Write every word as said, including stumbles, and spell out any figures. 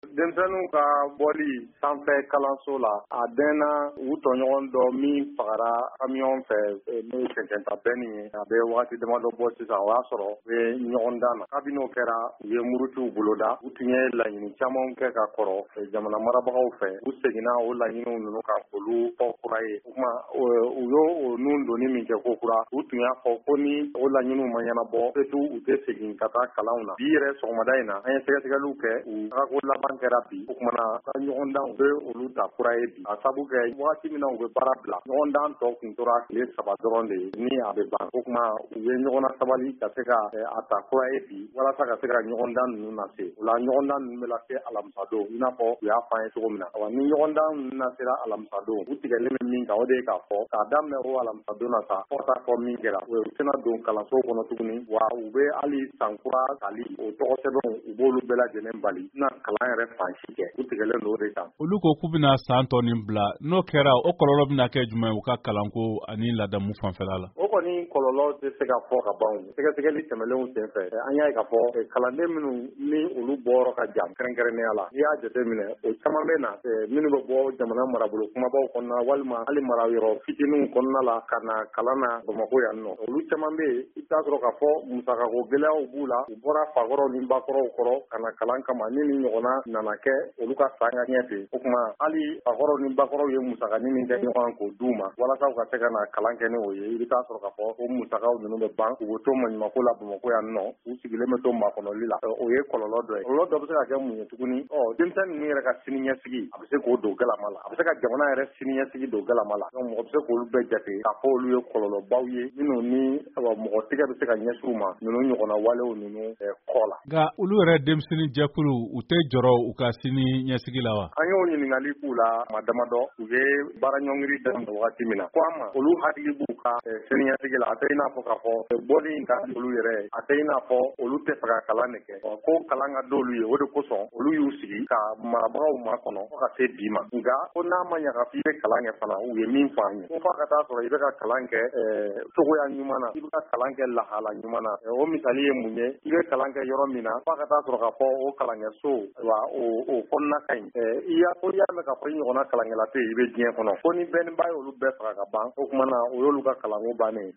Denmisɛnninw ka bɔli sanfɛ kalanso la a bɛnna u tɔɲɔgɔn dɔ min fagara kamiyon fɛ n'o ye cɛncɛnta bɛnni ye a bɛ wagati damadɔ bɔ sisan o y'a sɔrɔ u bɛ ɲɔgɔn dan na kabini o kɛra u ye murutiw boloda u tun ye laɲini camanw kɛ ka kɔrɔ jamana marabagaw fɛ u seginna o laɲiniw ninnu kan olu fɔ kura ye o tuma u y'o o nun donni min kɛ ko kura u tun y'a fɔ ko ni o laɲiniw ma ɲɛnabɔ surtout u tɛ segin ka taa kalanw na bi yɛrɛ sɔgɔmada in na an ye sɛgɛsɛgɛliw kɛ u tagako laban kɛra bi o kumana ka ɲɔgɔn dan u bɛ olu ta kura ye bi a sabu kɛ wagati min na u bɛ baara bila ɲɔgɔn dan tɔ kun tora tile saba dɔrɔn de ye ni a bɛ ban o kuma u ye ɲɔgɔn sabali ka se ka a ta kura ye bi walasa ka se ka ɲɔgɔn dan ninnu lase o la ɲɔgɔn dan ninnu bɛ lase alamisa don i n'a fɔ u y'a fɔ an ye cogo min na wa ni ɲɔgɔn dan ninnu nasera alamisa don u tigɛlen bɛ min kan o de ye k'a fɔ k'a daminɛ o alamisa don na sa fɔ ka taa fɔ min kɛra u tɛna don kalanso kɔnɔ tuguni wa u bɛ hali san kura tali o tɔgɔ sɛbɛnw u b'olu bɛɛ lajɛlen bali na kalan yɛrɛ fan si kɛ u tigɛlen don o de kan olu ko k'u bɛna san tɔ nin bila n'o kɛra o kɔlɔlɔ bɛna kɛ jumɛn u ka kalanko ani ladamu fanfɛla la o kɔni kɔlɔlɔ tɛ se ka fɔ ka ban sɛgɛsɛgɛli tɛmɛlenw senfɛ an y'a ye k'a fɔ kalanden minnu ni olu bɔyɔrɔ ka jan kɛrɛnkɛrɛnnenya la n'i y'a jateminɛ o caman bɛ na minnu bɛ bɔ jamana marabolo kumabaw kɔnɔna walima hali mara yɔrɔ fitininw kɔnɔna la ka na kalan na Bamakɔ yan nɔ olu caman bɛ yen i bɛ taa sɔrɔ k'a fɔ musakako gɛlɛyaw b'u la u bɔra fakɔrɔw ni bakɔrɔw kɔrɔ ka na kalan kama ni ni ɲɔgɔnna nana kɛ olu ka san ka ɲɛ fɛ o tuma hali fakɔrɔw ni bakɔrɔw ye musakani min kɛ ɲɔgɔn k'o d'u ma walasa u ka se ka na kalan kɛ ni o ye i bɛ taa sɔrɔ k'a fɔ o musakaw ninnu bɛ ban u bɛ to maɲumako la Bamakɔ yan nɔ u sigilen bɛ to makɔnɔli la o ye kɔlɔlɔ dɔ ye kɔlɔlɔ dɔ bɛ se ka kɛ mun ye tuguni ɔ denmisɛnnin ninnu yɛrɛ ka sini ɲɛsigi a bɛ se k'o don galama la a bɛ se ka jamana yɛrɛ sini ɲɛsigi don galama la donc mɔgɔ bɛ se k'olu bɛɛ jate k'a fɔ olu ye kɔlɔlɔbaw ye minnu ni mɔgɔ tigɛ bɛ se ka ɲɛsin u ma ninnu ɲɔgɔnna walew ninnu kɔ la nka olu yɛrɛ denmisɛnnin jɛkulu u tɛ jɔrɔ u ka sini ɲɛsigi la wa an y'o ɲininkali k'u la ma damadɔ u ye baara ɲɔngiri daminɛ wagati min na ko an ma olu hakili b'u ka sini ɲɛsigi la a tɛ i n'a fɔ k'a fɔ bɔli in ka di olu yɛrɛ a tɛ i n'a fɔ olu tɛ fɛ ka kalan de kɛ ko kalan ka d'olu ye o de kosɔn olu y'u sigi ka marabagaw makɔnɔ fo ka se bi ma nka ko n'a ma ɲa ka fɔ i bɛ kalan kɛ fana u ye min fɔ an ye ko f'a ka taa sɔrɔ i bɛ ka kalan kɛ cogoya ɲuman na i bɛ ka kalan kɛ lahala ɲuman na o misali ye mun ye i bɛ kalan kɛ yɔrɔ min na f'a ka taa sɔrɔ k'a fɔ o kalankɛso wa o kɔnɔna ka ɲi i y'a ko i y'a mɛn k'a fɔ i ɲɔgɔnna kalankɛla tɛ yen i bɛ diɲɛ kɔnɔ ko ni bɛɛ ni b'a ye olu bɛɛ faga ka ban o kumana o y'olu ka kalanko bannen